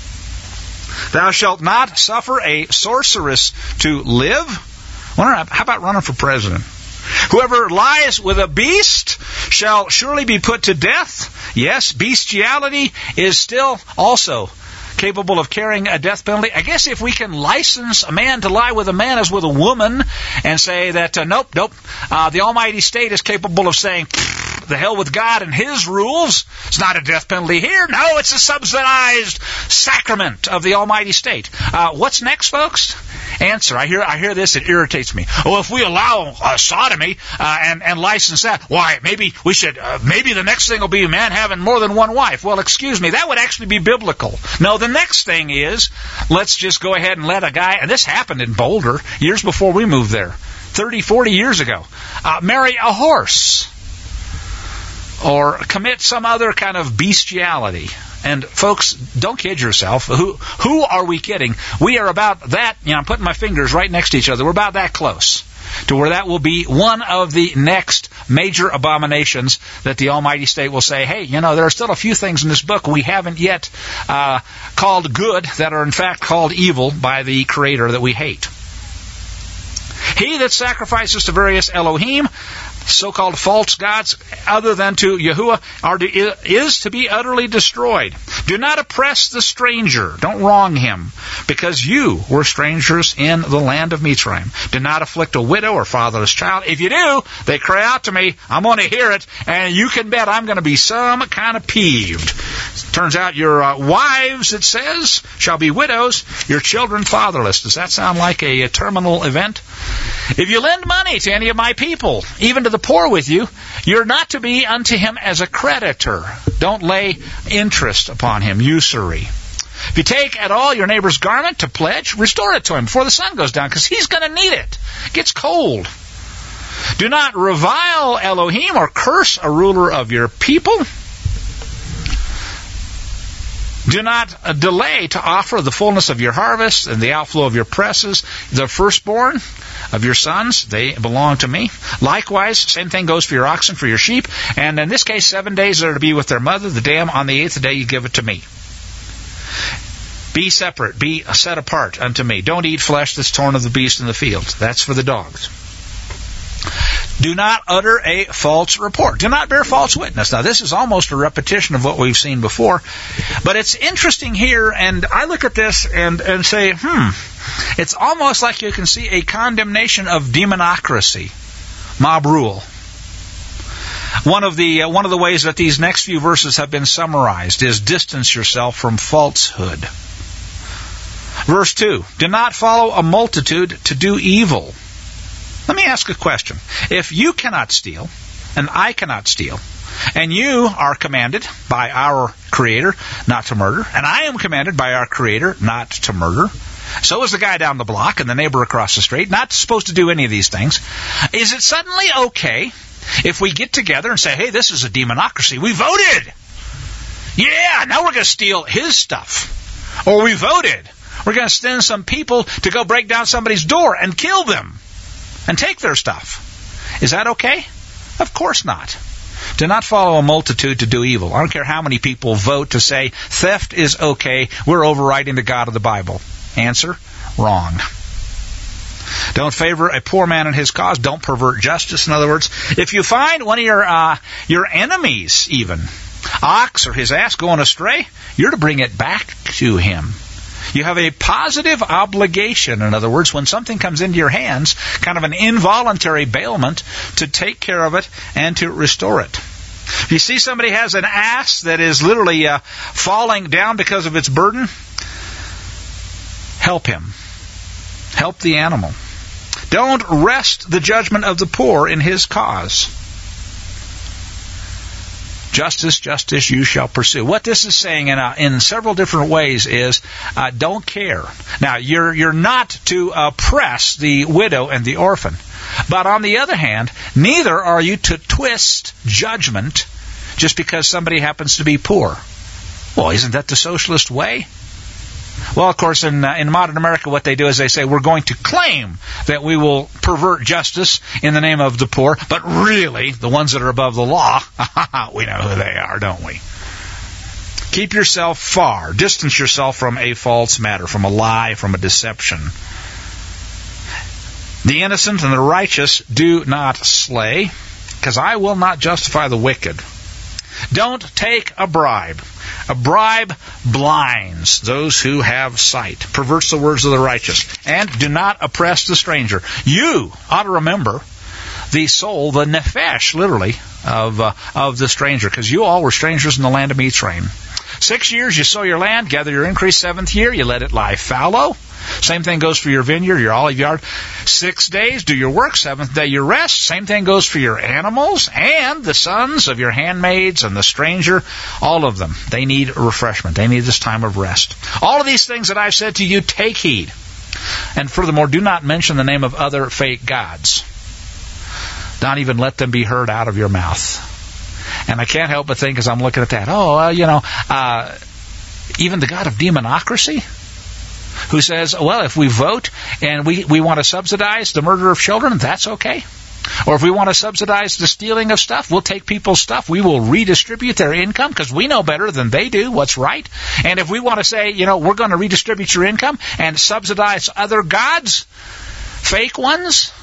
Thou shalt not suffer a sorceress to live. Wonder, how about running for president? Whoever lies with a beast shall surely be put to death. Yes, bestiality is still also capable of carrying a death penalty. I guess if we can license a man to lie with a man as with a woman and say that, uh, nope, nope, uh, the almighty state is capable of saying, the hell with God and his rules. It's not a death penalty here. No, it's a subsidized sacrament of the almighty state. Uh, what's next, folks? Answer. I hear I hear this. It irritates me. Oh, if we allow uh, sodomy uh, and, and license that, why, maybe we should, uh, maybe the next thing will be a man having more than one wife. Well, excuse me, that would actually be biblical. No, the next thing is, let's just go ahead and let a guy, and this happened in Boulder years before we moved there, thirty, forty years ago, uh, marry a horse. Or commit some other kind of bestiality. And folks, don't kid yourself. Who who are we kidding? We are about that, you know, I'm putting my fingers right next to each other. We're about that close to where that will be one of the next major abominations that the almighty state will say, hey, you know, there are still a few things in this book we haven't yet uh, called good that are in fact called evil by the Creator that we hate. He that sacrifices to various Elohim, so-called false gods, other than to Yahuwah, are to, is to be utterly destroyed. Do not oppress the stranger. Don't wrong him, because you were strangers in the land of Mitzrayim. Do not afflict a widow or fatherless child. If you do, they cry out to me, I'm going to hear it, and you can bet I'm going to be some kind of peeved. Turns out your uh, wives, it says, shall be widows, your children fatherless. Does that sound like a, a terminal event? If you lend money to any of my people, even to the poor with you, you're not to be unto him as a creditor. Don't lay interest upon him, usury. If you take at all your neighbor's garment to pledge, restore it to him before the sun goes down, because he's going to need it. It gets cold. Do not revile Elohim or curse a ruler of your people. Do not delay to offer the fullness of your harvest and the outflow of your presses, the firstborn of your sons, they belong to me. Likewise, same thing goes for your oxen, for your sheep, and in this case, seven days are to be with their mother, the dam on the eighth day you give it to me. Be separate, be set apart unto me. Don't eat flesh that's torn of the beast in the field. That's for the dogs. Do not utter a false report. Do not bear false witness. Now, this is almost a repetition of what we've seen before, but it's interesting here, and I look at this and, and say, hmm, it's almost like you can see a condemnation of demonocracy. Mob rule. One of the uh, one of the ways that these next few verses have been summarized is distance yourself from falsehood. Verse two, do not follow a multitude to do evil. Let me ask a question. If you cannot steal, and I cannot steal, and you are commanded by our Creator not to murder, and I am commanded by our Creator not to murder, so is the guy down the block and the neighbor across the street, not supposed to do any of these things, is it suddenly okay if we get together and say, hey, this is a demonocracy, we voted, yeah, now we're going to steal his stuff, or we voted, we're going to send some people to go break down somebody's door and kill them and take their stuff. Is that okay? Of course not. Do not follow a multitude to do evil. I don't care how many people vote to say theft is okay, we're overriding the God of the Bible. Answer, wrong. Don't favor a poor man in his cause. Don't pervert justice. In other words, if you find one of your uh, your enemies, even, ox or his ass going astray, you're to bring it back to him. You have a positive obligation, in other words, when something comes into your hands, kind of an involuntary bailment, to take care of it and to restore it. If you see somebody has an ass that is literally uh, falling down because of its burden, help him. Help the animal. Don't wrest the judgment of the poor in his cause. Justice, justice, you shall pursue. What this is saying in uh, in several different ways is uh, don't care. Now, you're you're not to oppress the widow and the orphan. But on the other hand, neither are you to twist judgment just because somebody happens to be poor. Well, isn't that the socialist way? Well, of course, in uh, in modern America, what they do is they say, we're going to claim that we will pervert justice in the name of the poor, but really, the ones that are above the law, we know who they are, don't we? Keep yourself far. Distance yourself from a false matter, from a lie, from a deception. The innocent and the righteous do not slay, because I will not justify the wicked. Don't take a bribe. A bribe blinds those who have sight, perverts the words of the righteous, and do not oppress the stranger. You ought to remember the soul, the nephesh, literally, of uh, of the stranger, because you all were strangers in the land of Mitzrayim. Six years you sow your land, gather your increase. Seventh year you let it lie fallow. Same thing goes for your vineyard, your olive yard. Six days do your work. Seventh day you rest. Same thing goes for your animals and the sons of your handmaids and the stranger. All of them. They need refreshment. They need this time of rest. All of these things that I've said to you, take heed. And furthermore, do not mention the name of other fake gods. Don't even let them be heard out of your mouth. And I can't help but think as I'm looking at that, oh, uh, you know, uh, even the God of demonocracy, who says, well, if we vote and we, we want to subsidize the murder of children, that's okay. Or if we want to subsidize the stealing of stuff, we'll take people's stuff. We will redistribute their income because we know better than they do what's right. And if we want to say, you know, we're going to redistribute your income and subsidize other gods, fake ones,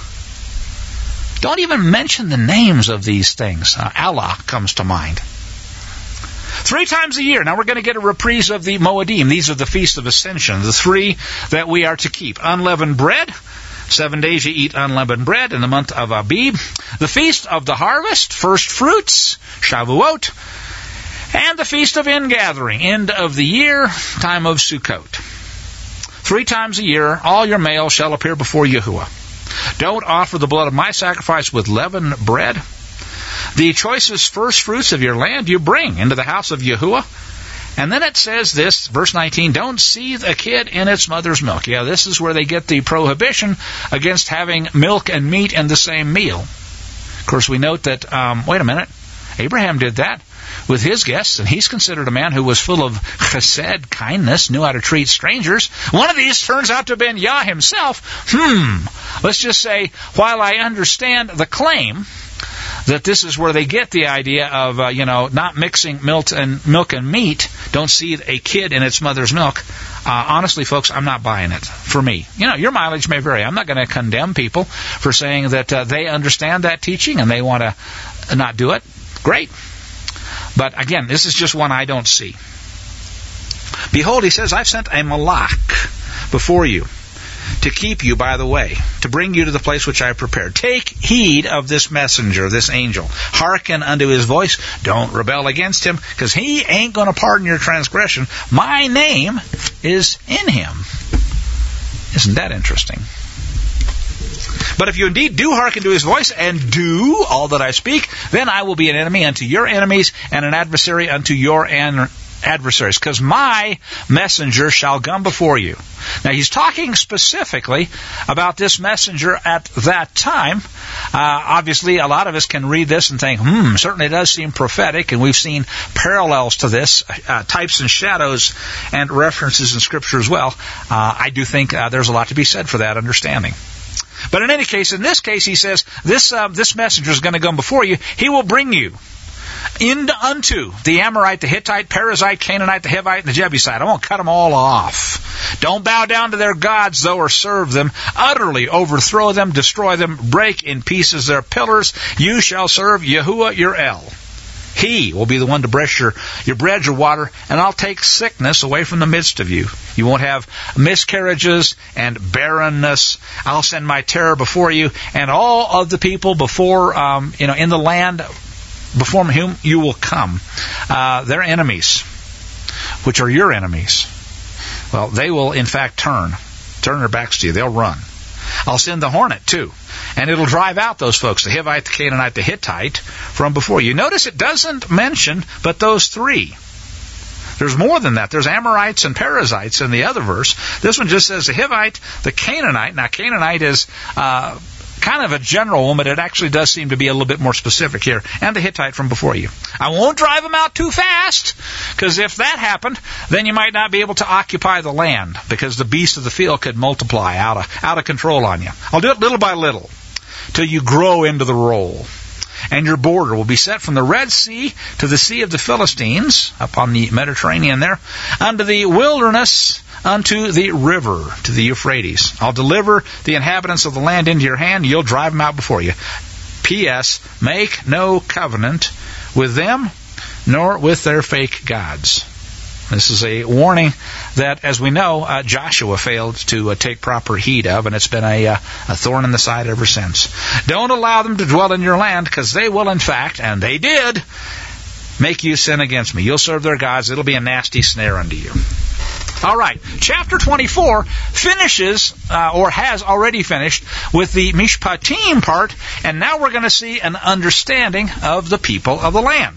don't even mention the names of these things. Uh, Allah comes to mind. Three times a year. Now we're going to get a reprise of the Moedim. These are the Feast of Ascension, the three that we are to keep. Unleavened bread. Seven days you eat unleavened bread in the month of Abib. The Feast of the Harvest, first fruits, Shavuot. And the Feast of Ingathering, end of the year, time of Sukkot. Three times a year, all your males shall appear before Yahuwah. Don't offer the blood of my sacrifice with leavened bread. The choicest first fruits of your land you bring into the house of Yahuwah. And then it says this, verse nineteen, don't seethe a kid in its mother's milk. Yeah, this is where they get the prohibition against having milk and meat in the same meal. Of course, we note that, um, wait a minute, Abraham did that with his guests, and he's considered a man who was full of chesed, kindness, knew how to treat strangers. One of these turns out to have been Yah himself. Hmm, let's just say, while I understand the claim that this is where they get the idea of, uh, you know, not mixing milk and milk and meat, don't seethe a kid in its mother's milk. Uh, honestly, folks, I'm not buying it for me. You know, your mileage may vary. I'm not going to condemn people for saying that uh, they understand that teaching and they want to not do it. Great. But again, this is just one I don't see. Behold, he says, I've sent a malach before you. to keep you by the way, to bring you to the place which I have prepared. Take heed of this messenger, this angel. Hearken unto his voice. Don't rebel against him, because he ain't going to pardon your transgression. My name is in him. Isn't that interesting? But if you indeed do hearken to his voice and do all that I speak, then I will be an enemy unto your enemies and an adversary unto your an- adversaries, because my messenger shall come before you. Now, he's talking specifically about this messenger at that time. Uh, obviously, a lot of us can read this and think, hmm, certainly does seem prophetic, and we've seen parallels to this, uh, types and shadows and references in Scripture as well. Uh, I do think uh, there's a lot to be said for that understanding. But in any case, in this case, he says, this uh, this messenger is going to come before you. He will bring you into unto the Amorite, the Hittite, Perizzite, Canaanite, the Hivite, and the Jebusite. I won't cut them all off. Don't bow down to their gods, though, or serve them. Utterly overthrow them, destroy them, break in pieces their pillars. You shall serve Yahuwah your El. He will be the one to bless your, your bread, your water, and I'll take sickness away from the midst of you. You won't have miscarriages and barrenness. I'll send my terror before you, and all of the people before, um, you know, in the land before whom you will come, uh, their enemies, which are your enemies, well, they will in fact turn, turn their backs to you. They'll run. I'll send the hornet too, and it'll drive out those folks, the Hivite, the Canaanite, the Hittite, from before you. Notice it doesn't mention but those three. There's more than that. There's Amorites and Perizzites in the other verse. This one just says the Hivite, the Canaanite. Now, Canaanite is uh, kind of a general one, but it actually does seem to be a little bit more specific here. And the Hittite from before you. I won't drive them out too fast, because if that happened, then you might not be able to occupy the land, because the beasts of the field could multiply out of, out of control on you. I'll do it little by little, till you grow into the role. And your border will be set from the Red Sea to the Sea of the Philistines, up on the Mediterranean there, unto the wilderness, unto the river, to the Euphrates. I'll deliver the inhabitants of the land into your hand, and you'll drive them out before you. P S. Make no covenant with them, nor with their fake gods. This is a warning that, as we know, uh, Joshua failed to uh, take proper heed of, and it's been a, uh, a thorn in the side ever since. Don't allow them to dwell in your land, because they will, in fact, and they did, make you sin against me. You'll serve their gods. It'll be a nasty snare unto you. All right, chapter twenty-four finishes, uh, or has already finished, with the Mishpatim part, and now we're going to see an understanding of the people of the land.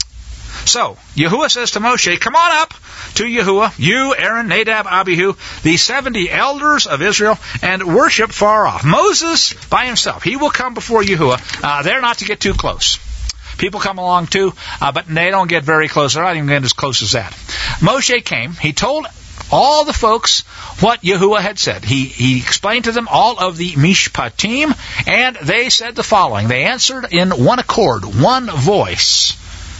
So, Yahuwah says to Moshe, come on up to Yahuwah, you, Aaron, Nadab, Abihu, the seventy elders of Israel, and worship far off. Moses by himself, he will come before Yahuwah. Uh, they're not to get too close. People come along too, uh, but they don't get very close. They're not even getting as close as that. Moshe came. He told all the folks what Yahuwah had said. He, he explained to them all of the Mishpatim, and they said the following. They answered in one accord, one voice.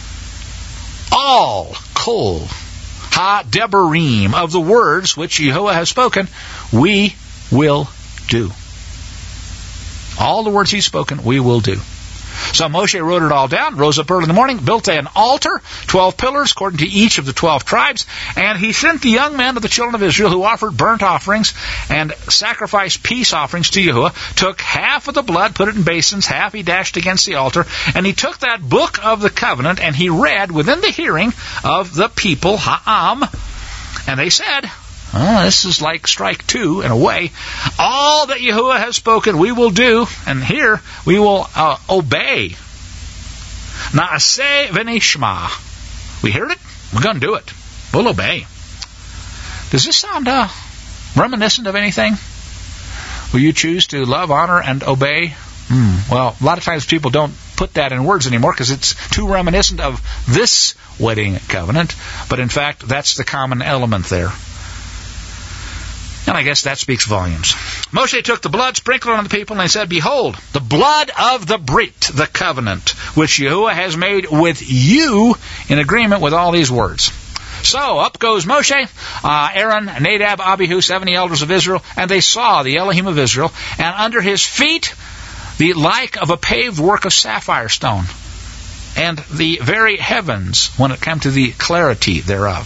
All kol ha-debarim of the words which Yahuwah has spoken, we will do. All the words he's spoken, we will do. So Moshe wrote it all down, rose up early in the morning, built an altar, twelve pillars, according to each of the twelve tribes, and he sent the young men of the children of Israel who offered burnt offerings and sacrificed peace offerings to Yahuwah, took half of the blood, put it in basins, half he dashed against the altar, and he took that book of the covenant, and he read within the hearing of the people, Ha'am, and they said, oh, this is like strike two in a way. All that Yahuwah has spoken, we will do, and here we will uh, obey. Na'aseh v'nishma. We heard it, we're going to do it. We'll obey. Does this sound uh, reminiscent of anything? Will you choose to love, honor, and obey? Hmm. Well, a lot of times people don't put that in words anymore because it's too reminiscent of this wedding covenant, but in fact, that's the common element there. And I guess that speaks volumes. Moshe took the blood, sprinkled it on the people, and they said, behold, the blood of the Brit, the covenant, which Yahuwah has made with you in agreement with all these words. So up goes Moshe, uh, Aaron, Nadab, Abihu, seventy elders of Israel, and they saw the Elohim of Israel, and under his feet the like of a paved work of sapphire stone, and the very heavens when it came to the clarity thereof.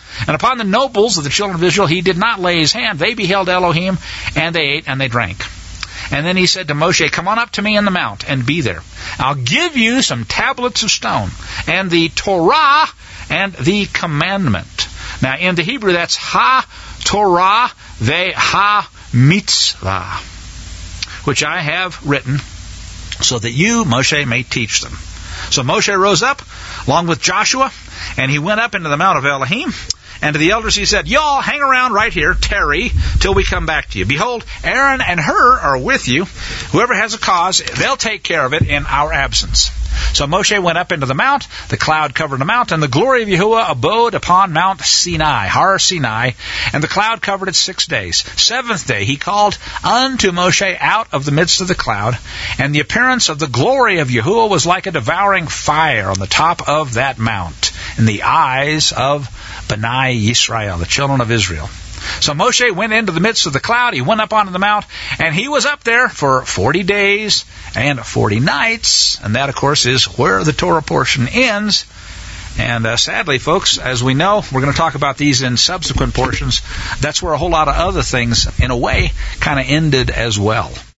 And upon the nobles of the children of Israel he did not lay his hand. They beheld Elohim, and they ate and they drank. And then he said to Moshe, come on up to me in the mount and be there. I'll give you some tablets of stone and the Torah and the commandment. Now in the Hebrew that's ha-Torah ve-ha-mitzvah, which I have written so that you, Moshe, may teach them. So Moshe rose up along with Joshua, and he went up into the mount of Elohim. And to the elders he said, y'all hang around right here, tarry, till we come back to you. Behold, Aaron and Hur are with you. Whoever has a cause, they'll take care of it in our absence. So Moshe went up into the mount, the cloud covered the mount, and the glory of Yahuwah abode upon Mount Sinai, Har Sinai, and the cloud covered it six days. Seventh day he called unto Moshe out of the midst of the cloud, and the appearance of the glory of Yahuwah was like a devouring fire on the top of that mount, in the eyes of Bnei Yisrael, the children of Israel. So Moshe went into the midst of the cloud, he went up onto the mount, and he was up there for forty days and forty nights, and that, of course, is where the Torah portion ends. And uh, sadly, folks, as we know, we're going to talk about these in subsequent portions, that's where a whole lot of other things, in a way, kind of ended as well.